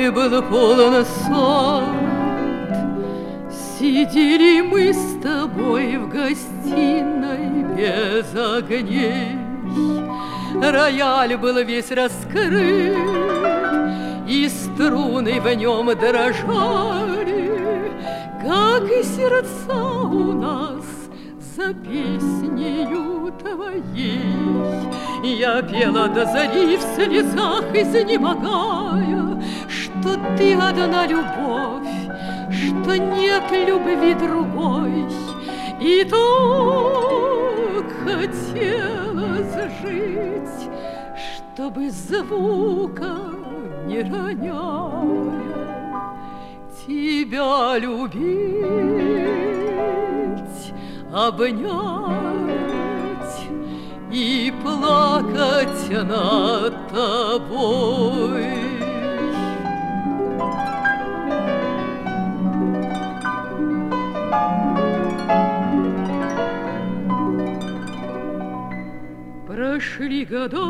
Зимой был полон сад, сидели мы с тобой в гостиной без огней. Рояль был весь раскрыт, и струны в нем дрожали, как и сердца у нас за песнею твоей. Я пела до зари в слезах, изнемогая, что ты одна любовь, что нет любви другой. И так хотелось жить, чтобы звука не роняя тебя любить, обнять и плакать над тобой. Прошли года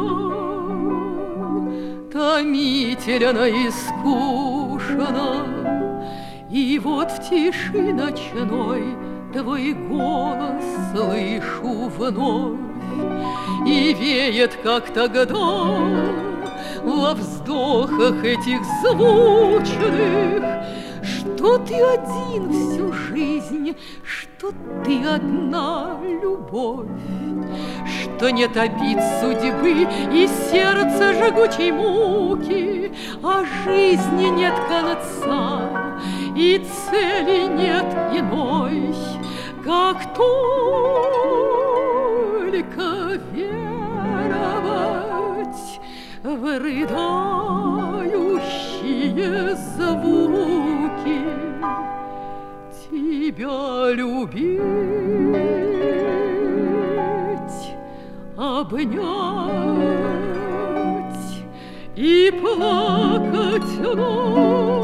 томительно и скучно, и вот в тиши ночной твой голос слышу вновь, и веет, как тогда, во вздохах этих звучных, что ты один всю жизнь, что ты одна любовь, что нет обид судьбы и сердца жгучей муки, а жизни нет конца и цели нет иной, как только веровать в рыдающие звуки, тебя любить, обнять и плакать вновь.